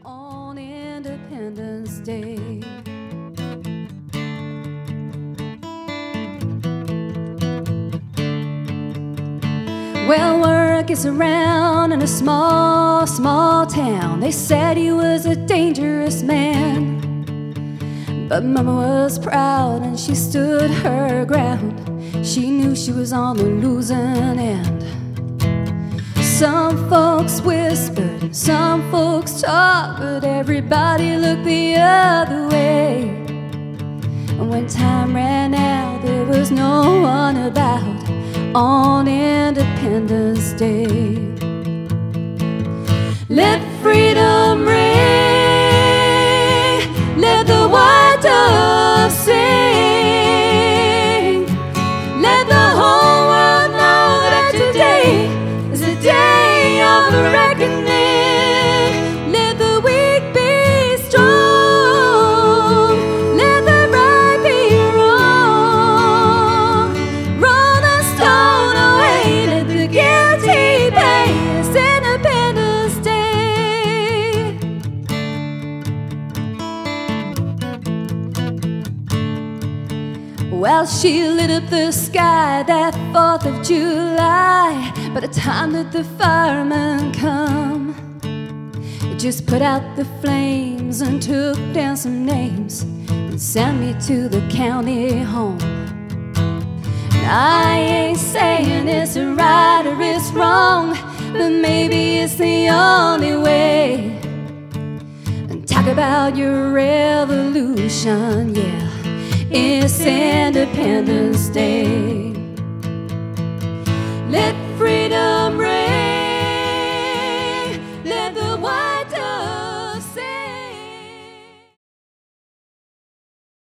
on Independence Day. Well, word gets around in a small, small town. They said he was a dangerous man, but Mama was proud and she stood her ground. She knew she was on the losing end. Some folks whispered, some folks talked, but everybody looked the other way. And when time ran out, there was no one about on Independence Day. Let freedom ring, let the white dove sing, let the whole world know that today is a day of reckoning. Let the weak be strong, let the right be wrong. Roll the stone away, let the guilty pay. It's Independence Day. Well, she lit up the sky that 4th of July. By the time that the firemen come, it just put out the flames and took down some names and sent me to the county home. And I ain't saying it's right or it's wrong, but maybe it's the only way. And talk about your revolution, yeah, it's Independence Day. Let freedom